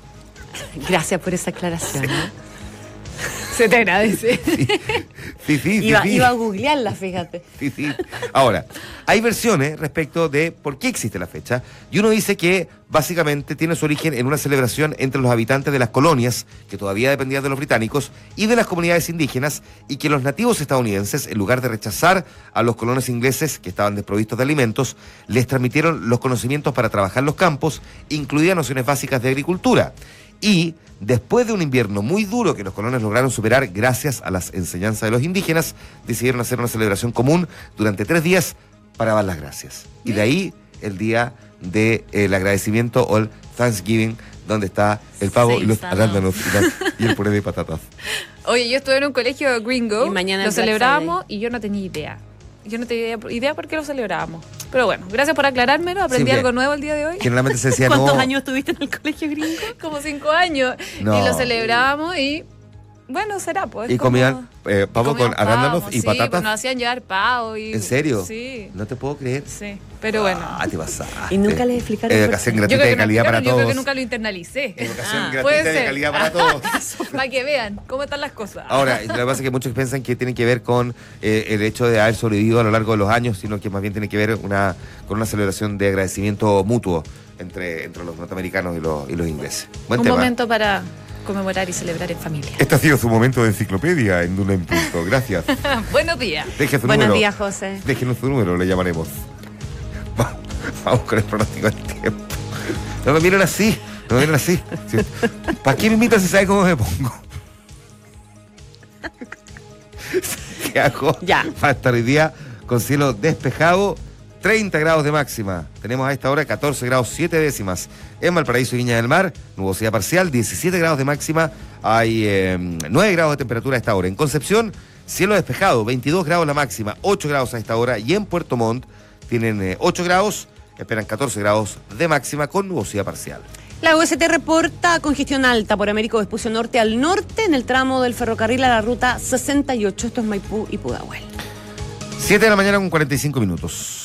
Gracias por esa aclaración. Sí. ¿no? Se te agradece. Sí, sí, sí, iba, sí. iba a googlearla, fíjate. Sí, sí. Ahora, hay versiones respecto de por qué existe la fecha, y uno dice que básicamente tiene su origen en una celebración entre los habitantes de las colonias, que todavía dependían de los británicos, y de las comunidades indígenas, y que los nativos estadounidenses, en lugar de rechazar a los colonos ingleses que estaban desprovistos de alimentos, les transmitieron los conocimientos para trabajar los campos, incluidas nociones básicas de agricultura. Y después de un invierno muy duro que los colonos lograron superar gracias a las enseñanzas de los indígenas, decidieron hacer una celebración común durante tres días para dar las gracias. Y de ahí el día del de, eh, agradecimiento o el Thanksgiving, donde está el pavo y los arándanos y, la, y el puré de patatas. Oye, yo estuve en un colegio gringo, Y mañana lo es Black celebrábamos y yo no tenía idea. Yo no tenía idea por qué lo celebrábamos. Pero bueno, gracias por aclarármelo. Aprendí Siempre. algo nuevo el día de hoy. Generalmente se decía ¿Cuántos no. años estuviste en el colegio gringo? Como cinco años. No. Y lo celebrábamos y... Bueno, será pues. Y como- comían eh, pavo con comíamos arándanos pavo, y sí, pues patatas. nos hacían llevar pavo y... ¿En serio? Sí, No te puedo creer. sí. Pero bueno. Ah, te pasaste. Y nunca les explicaron por Educación qué. gratuita creo de que no calidad para explicaron, yo creo todos. que nunca lo internalicé. Educación Ah, gratuita puede de ser. calidad para todos. Para que vean cómo están las cosas. Ahora, lo que pasa es que muchos piensan que tiene que ver con eh, el hecho de haber sobrevivido a lo largo de los años, sino que más bien tiene que ver una, con una celebración de agradecimiento mutuo entre, entre los norteamericanos y los, y los ingleses. Buen Un tema. momento para conmemorar y celebrar en familia. Este ha sido su momento de enciclopedia en Duna en Punto. Gracias. Buenos días. Deje su Buenos número. días, José. Déjenos su número, le llamaremos. Va- Vamos con el pronóstico del tiempo. No me miren así, no me miren así. Sí. ¿Para qué me invitan si sabe cómo me pongo? ¿Qué hago? Ya. Va a estar hoy día con cielo despejado, treinta grados de máxima. Tenemos a esta hora catorce grados siete décimas. En Valparaíso y Viña del Mar, nubosidad parcial, diecisiete grados de máxima. Hay eh, nueve grados de temperatura a esta hora. En Concepción, cielo despejado, veintidós grados la máxima, ocho grados a esta hora. Y en Puerto Montt tienen eh, ocho grados, esperan catorce grados de máxima con nubosidad parcial. La U S T reporta congestión alta por Américo Vespucio Norte al norte en el tramo del ferrocarril a la ruta sesenta y ocho. Esto es Maipú y Pudahuel. siete de la mañana con cuarenta y cinco minutos.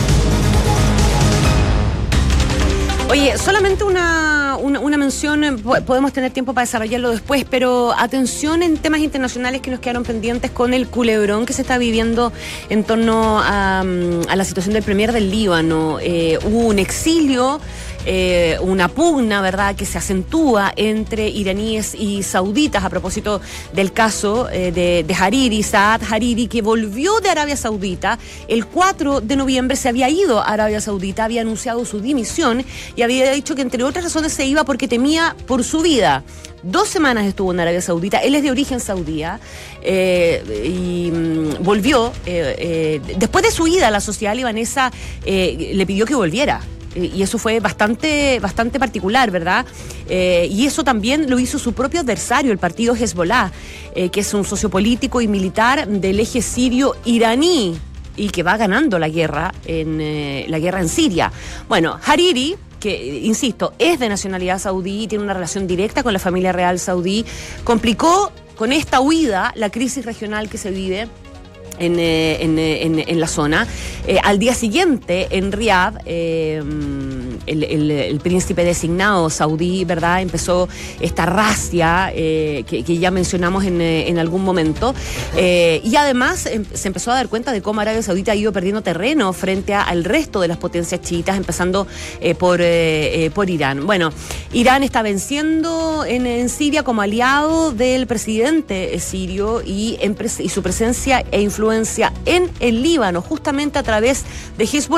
Oye, solamente una, una, una mención, eh, po- podemos tener tiempo para desarrollarlo después, pero atención en temas internacionales que nos quedaron pendientes con el culebrón que se está viviendo en torno a, mm, a la situación del premier del Líbano. Eh, hubo un exilio, eh, una pugna, ¿verdad?, que se acentúa entre iraníes y sauditas a propósito del caso eh, de, de Hariri, Saad Hariri, que volvió de Arabia Saudita. El cuatro de noviembre se había ido a Arabia Saudita, había anunciado su dimisión y había dicho que entre otras razones se iba porque temía por su vida. Dos semanas estuvo en Arabia Saudita, él es de origen saudía, eh, y mm, volvió, eh, eh, después de su ida, la sociedad libanesa eh, le pidió que volviera. Eh, Y eso fue bastante, bastante particular, ¿verdad? Eh, y eso también lo hizo su propio adversario, el partido Hezbollah, eh, que es un socio político y militar del eje sirio-iraní y que va ganando la guerra en eh, la guerra en Siria. Bueno, Hariri, que, insisto, es de nacionalidad saudí y tiene una relación directa con la familia real saudí, complicó con esta huida la crisis regional que se vive en, eh, en, eh, en, en la zona. Eh, al día siguiente, en Riad, eh, el, el, el príncipe designado saudí, ¿verdad?, empezó esta racia eh, que, que ya mencionamos en, eh, en algún momento. Eh, y además em, se empezó a dar cuenta de cómo Arabia Saudita ha ido perdiendo terreno frente a, al resto de las potencias chiitas, empezando eh, por, eh, eh, por Irán. Bueno, Irán está venciendo en, en Siria como aliado del presidente eh, sirio y, en pres- y su presencia e influencia en el Líbano, justamente a través de Hezbollah,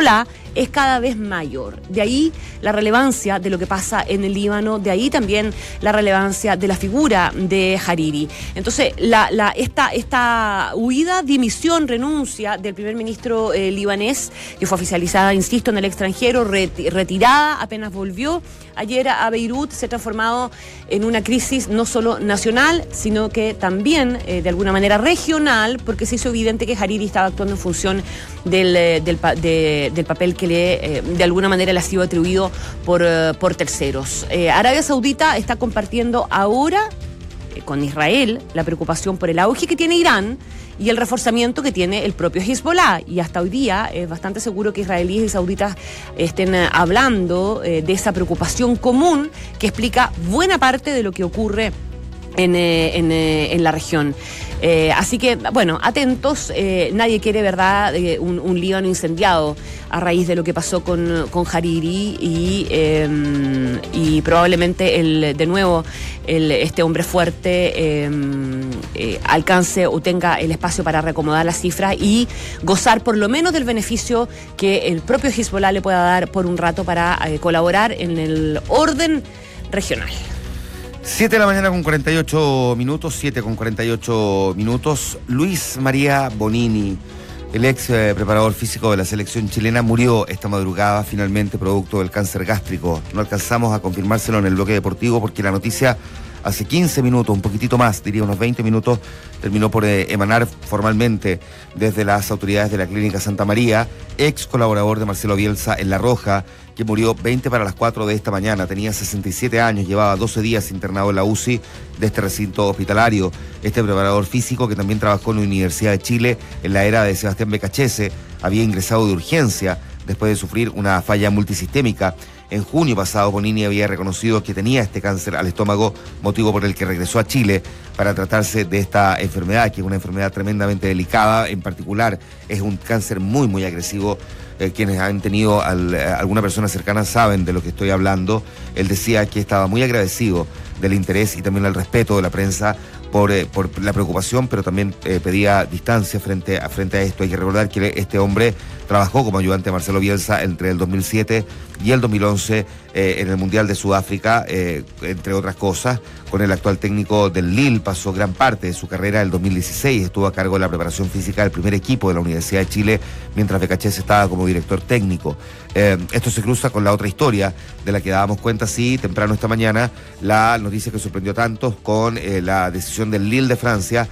es cada vez mayor. De ahí la relevancia de lo que pasa en el Líbano, de ahí también la relevancia de la figura de Hariri. Entonces, la, la, esta, esta huida, dimisión, renuncia del primer ministro eh, libanés, que fue oficializada, insisto, en el extranjero, reti- retirada, apenas volvió ayer a Beirut, se ha transformado en una crisis no solo nacional, sino que también eh, de alguna manera regional, porque se hizo evidente que Hariri estaba actuando en función del, eh, del, pa- de, del papel que le, eh, de alguna manera le ha sido atribuido por, eh, por terceros. Eh, Arabia Saudita está compartiendo ahora eh, con Israel la preocupación por el auge que tiene Irán y el reforzamiento que tiene el propio Hezbollah. Y hasta hoy día es bastante seguro que israelíes y sauditas estén eh, hablando eh, de esa preocupación común que explica buena parte de lo que ocurre en, eh, en, eh, en la región. Eh, así que, bueno, atentos, eh, nadie quiere, ¿verdad?, eh, un, un Líbano incendiado a raíz de lo que pasó con, con Hariri y, eh, y probablemente, el, de nuevo, el, este hombre fuerte eh, eh, alcance o tenga el espacio para reacomodar las cifras y gozar por lo menos del beneficio que el propio Hezbollah le pueda dar por un rato para eh, colaborar en el orden regional. siete de la mañana con cuarenta y ocho minutos, siete con cuarenta y ocho minutos. Luis María Bonini, el ex eh, preparador físico de la selección chilena, murió esta madrugada finalmente producto del cáncer gástrico. No alcanzamos a confirmárselo en el bloque deportivo porque la noticia hace quince minutos, un poquitito más, diría unos veinte minutos, terminó por eh, emanar formalmente desde las autoridades de la Clínica Santa María, ex colaborador de Marcelo Bielsa en La Roja, que murió veinte para las cuatro de esta mañana. Tenía sesenta y siete años, llevaba doce días internado en la U C I de este recinto hospitalario. Este preparador físico, que también trabajó en la Universidad de Chile en la era de Sebastián Becachese, había ingresado de urgencia después de sufrir una falla multisistémica. En junio pasado, Bonini había reconocido que tenía este cáncer al estómago, motivo por el que regresó a Chile para tratarse de esta enfermedad, que es una enfermedad tremendamente delicada. En particular, es un cáncer muy, muy agresivo. Eh, quienes han tenido al, eh, alguna persona cercana saben de lo que estoy hablando. Él decía que estaba muy agradecido del interés y también del respeto de la prensa por, eh, por la preocupación, pero también eh, pedía distancia frente a, frente a esto. Hay que recordar que este hombre trabajó como ayudante de Marcelo Bielsa entre el dos mil siete y el dos mil once eh, en el Mundial de Sudáfrica, eh, entre otras cosas. Con el actual técnico del Lille pasó gran parte de su carrera. El dos mil dieciséis estuvo a cargo de la preparación física del primer equipo de la Universidad de Chile, mientras Becachese estaba como director técnico. Eh, esto se cruza con la otra historia de la que dábamos cuenta, sí, temprano esta mañana, la noticia que sorprendió a tantos con eh, la decisión del Lille de Francia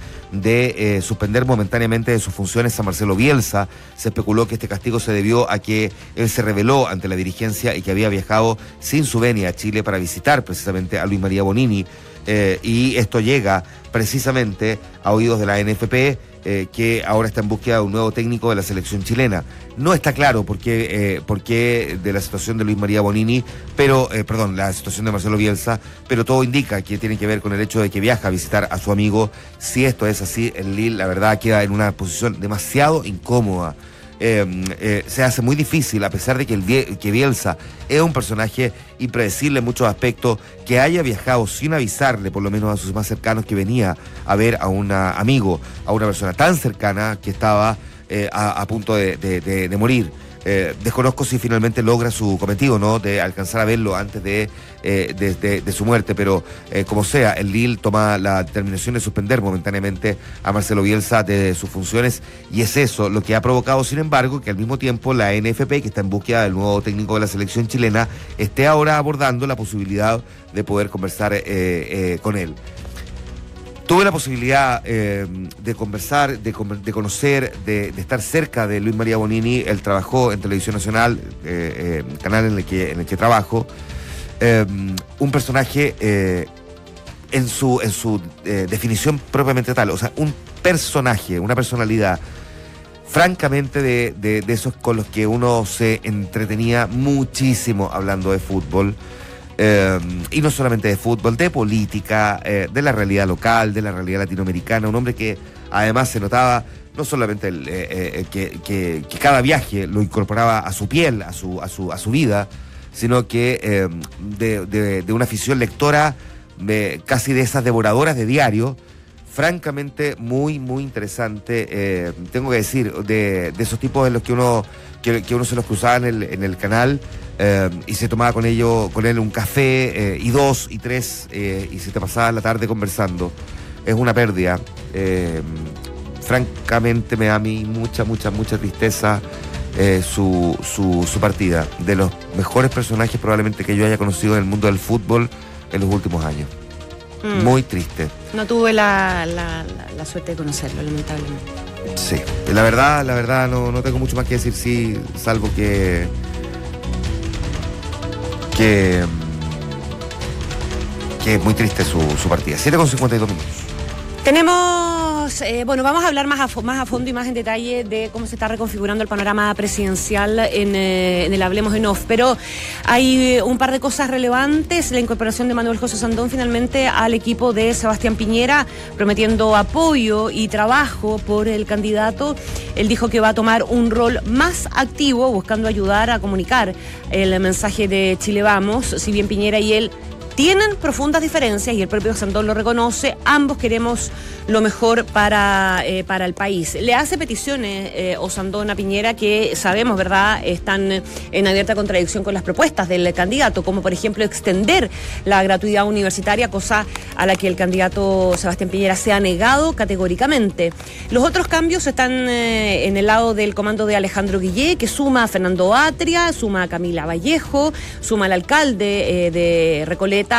de eh, suspender momentáneamente de sus funciones a Marcelo Bielsa. Se especuló que este castigo se debió a que él se rebeló ante la dirigencia y que había viajado sin su venia a Chile para visitar precisamente a Luis María Bonini. Eh, y esto llega precisamente a oídos de la N F P, eh, que ahora está en búsqueda de un nuevo técnico de la selección chilena. No está claro por qué, eh, por qué de la situación de Luis María Bonini, pero, eh, perdón, la situación de Marcelo Bielsa, pero todo indica que tiene que ver con el hecho de que viaja a visitar a su amigo. Si esto es así, el Lille, la verdad, queda en una posición demasiado incómoda. Eh, eh, se hace muy difícil, a pesar de que, el, que Bielsa es un personaje impredecible en muchos aspectos, que haya viajado sin avisarle, por lo menos a sus más cercanos, que venía a ver a un amigo, a una persona tan cercana que estaba eh, a, a punto de, de, de, de morir. Eh, desconozco si finalmente logra su cometido, ¿no?, de alcanzar a verlo antes de, eh, de, de, de su muerte, pero eh, como sea, el Lille toma la determinación de suspender momentáneamente a Marcelo Bielsa de sus funciones, y es eso lo que ha provocado, sin embargo, que al mismo tiempo la N F P, que está en búsqueda del nuevo técnico de la selección chilena, esté ahora abordando la posibilidad de poder conversar eh, eh, con él. Tuve la posibilidad eh, de conversar, de, de conocer, de, de estar cerca de Luis María Bonini. Él trabajó en Televisión Nacional, eh, eh, canal en el que, en el que trabajo. Eh, un personaje eh, en su, en su eh, definición propiamente tal, o sea, un personaje, una personalidad, francamente de, de, de esos con los que uno se entretenía muchísimo hablando de fútbol. Eh, y no solamente de fútbol, de política, eh, de la realidad local, de la realidad latinoamericana. Un hombre que además se notaba no solamente el, eh, eh, que, que, que cada viaje lo incorporaba a su piel, a su, a su, a su vida, sino que eh, de, de, de una afición lectora de, casi de esas devoradoras de diario, francamente muy, muy interesante. Eh, tengo que decir, de, de esos tipos en los que uno que, que uno se los cruzaba en el, en el canal eh, y se tomaba con, ello, con él un café, eh, y dos, y tres, eh, y se te pasaba la tarde conversando. Es una pérdida. Eh, francamente me da a mí mucha, mucha, mucha tristeza eh, su, su, su partida. De los mejores personajes probablemente que yo haya conocido en el mundo del fútbol en los últimos años. Mm. Muy triste. No tuve la, la, la, la suerte de conocerlo, lamentablemente. Sí, la verdad, la verdad no, no tengo mucho más que decir, sí, salvo que que que es muy triste su, su partida. siete con cincuenta y dos minutos. Tenemos, eh, bueno, vamos a hablar más a, más a fondo y más en detalle de cómo se está reconfigurando el panorama presidencial en, eh, en el Hablemos en Off, pero hay un par de cosas relevantes. La incorporación de Manuel José Sandón finalmente al equipo de Sebastián Piñera, prometiendo apoyo y trabajo por el candidato. Él dijo que va a tomar un rol más activo, buscando ayudar a comunicar el mensaje de Chile Vamos. Si bien Piñera y él tienen profundas diferencias y el propio Sandón lo reconoce, ambos queremos lo mejor para, eh, para el país. Le hace peticiones eh, Osandón a Piñera que sabemos, ¿verdad?, están en abierta contradicción con las propuestas del candidato, como por ejemplo extender la gratuidad universitaria, cosa a la que el candidato Sebastián Piñera se ha negado categóricamente. Los otros cambios están eh, en el lado del comando de Alejandro Guillé, que suma a Fernando Atria, suma a Camila Vallejo, suma al alcalde eh, de Recoleta,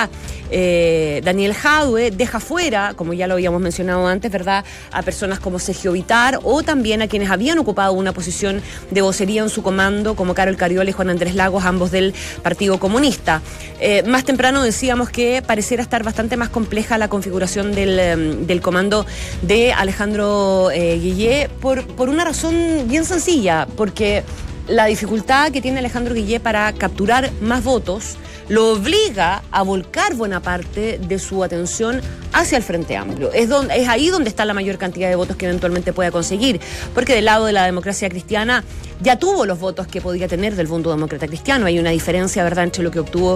Eh, Daniel Jadue, deja fuera, como ya lo habíamos mencionado antes, ¿verdad?, a personas como Sergio Vitar o también a quienes habían ocupado una posición de vocería en su comando, como Carol Cariola y Juan Andrés Lagos, ambos del Partido Comunista. Eh, más temprano decíamos que pareciera estar bastante más compleja la configuración del, del comando de Alejandro eh, Guillé por, por una razón bien sencilla, porque la dificultad que tiene Alejandro Guillé para capturar más votos lo obliga a volcar buena parte de su atención hacia el Frente Amplio. Es, donde, es ahí donde está la mayor cantidad de votos que eventualmente pueda conseguir, porque del lado de la democracia cristiana ya tuvo los votos que podía tener del Fondo Demócrata Cristiano. Hay una diferencia, ¿verdad?, entre lo que obtuvo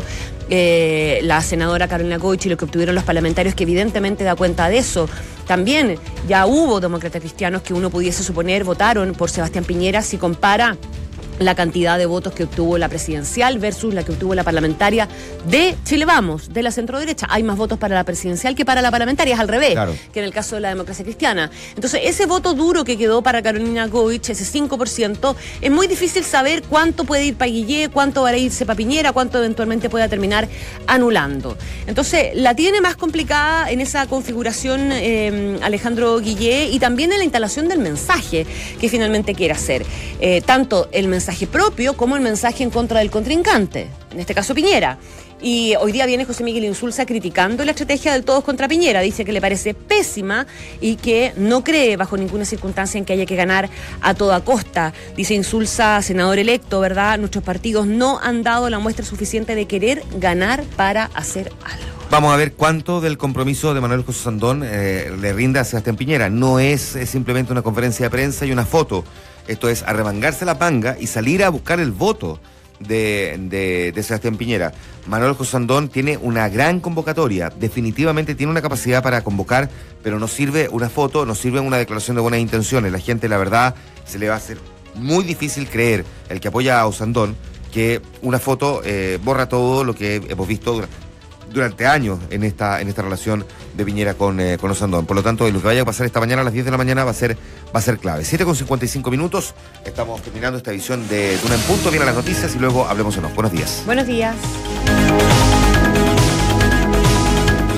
eh, la senadora Carolina Goich y lo que obtuvieron los parlamentarios, que evidentemente da cuenta de eso. También ya hubo demócratas cristianos que uno pudiese suponer votaron por Sebastián Piñera si compara la cantidad de votos que obtuvo la presidencial versus la que obtuvo la parlamentaria de Chile Vamos, de la centroderecha. Hay más votos para la presidencial que para la parlamentaria, es al revés, claro, que en el caso de la democracia cristiana. Entonces, ese voto duro que quedó para Carolina Goich, ese cinco por ciento, es muy difícil saber cuánto puede ir para Guillé, cuánto va a irse para Piñera, cuánto eventualmente pueda terminar anulando. Entonces, la tiene más complicada en esa configuración eh, Alejandro Guillé, y también en la instalación del mensaje que finalmente quiere hacer. Eh, tanto el mensaje mensaje propio como el mensaje en contra del contrincante, en este caso Piñera. Y hoy día viene José Miguel Insulza criticando la estrategia del todos contra Piñera. Dice que le parece pésima y que no cree bajo ninguna circunstancia en que haya que ganar a toda costa. Dice Insulza, senador electo, ¿verdad?, nuestros partidos no han dado la muestra suficiente de querer ganar para hacer algo. Vamos a ver cuánto del compromiso de Manuel José Sandón eh, le rinde a Sebastián Piñera. No es, es simplemente una conferencia de prensa y una foto. Esto es arremangarse la manga y salir a buscar el voto de, de, de Sebastián Piñera. Manuel José Sandón tiene una gran convocatoria, definitivamente tiene una capacidad para convocar, pero no sirve una foto, no sirve una declaración de buenas intenciones. La gente, la verdad, se le va a hacer muy difícil creer, el que apoya a Osandón, que una foto eh, borra todo lo que hemos visto durante durante años en esta en esta relación de Piñera con, eh, con Osandón. Por lo tanto, lo que vaya a pasar esta mañana a las diez de la mañana va a ser va a ser clave. siete con cincuenta y cinco minutos, estamos terminando esta edición de Duna en Punto. Vienen las noticias y luego hablemos en off. Buenos días. Buenos días.